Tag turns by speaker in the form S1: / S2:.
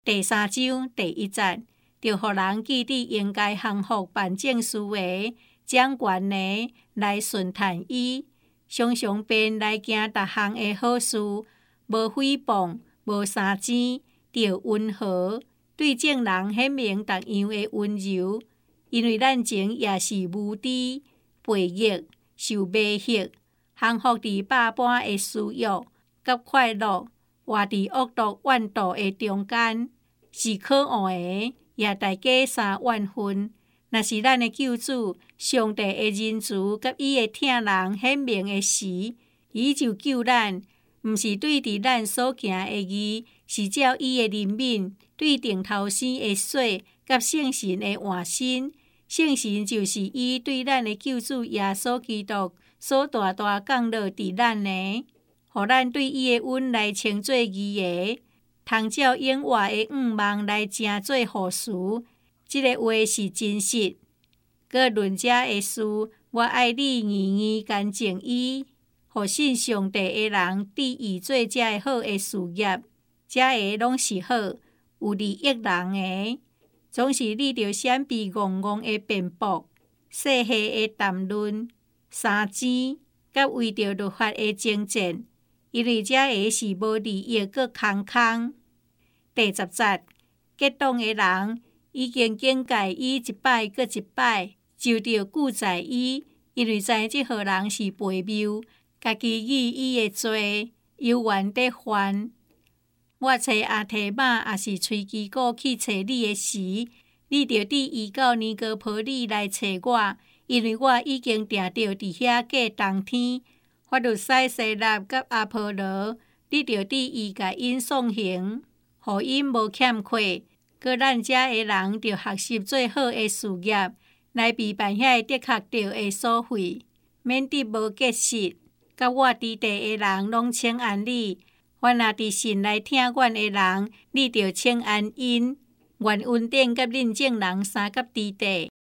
S1: 第3章第1節，就予人記得應該降服辦政事的掌權的來順談伊，常常便來行逐項的好事，無誹謗，無相爭，着溫和，對眾人顯明逐樣的溫柔。因為咱前也是無知、悖逆、受迷惑，降服佇百般的私欲、甲快樂，活佇惡毒怨妒的中間，是可惡的，也大家相怨恨。若是咱的救主上帝的仁慈甲伊的疼人顯明的時，伊就救咱，毋是對佇咱所行的義，是照伊的憐憫，對頂頭生的水甲聖神的換新。聖神就是伊對咱的救主耶穌基督所大大降落佇咱的，互咱對伊的恩來稱作義的，通照永活的願望來成做好事。這個話是真實。閣論這的事，我愛你義乾淨伊，互信上帝的人佇伊做這個好的事業，這個攏是好，有利益人的。總是你着閃避戇戇的辯駁、細細的談論、相爭，甲為着律法的爭戰，因為這個是無利益閣空。第10節，結黨的人已經警戒伊一擺閣一擺，就着固在伊，因為知這號人是悖謬，家己以伊的罪，猶原得犯。我找阿提瑪，也是吹基鼓去找你的時，你着佇伊到尼哥波里來找我，因為我已經定着佇遐過冬天。我著使西拉甲阿波羅，你着佇伊甲因送行，互因無欠虧。閣咱遮的人着學習做好的事業，來備辦遐得確着的所費，免得無結實。甲我佇地的人攏稱安你。凡若佇神來聽阮的人，你着稱安因，願恩典甲恁眾人三甲佇地。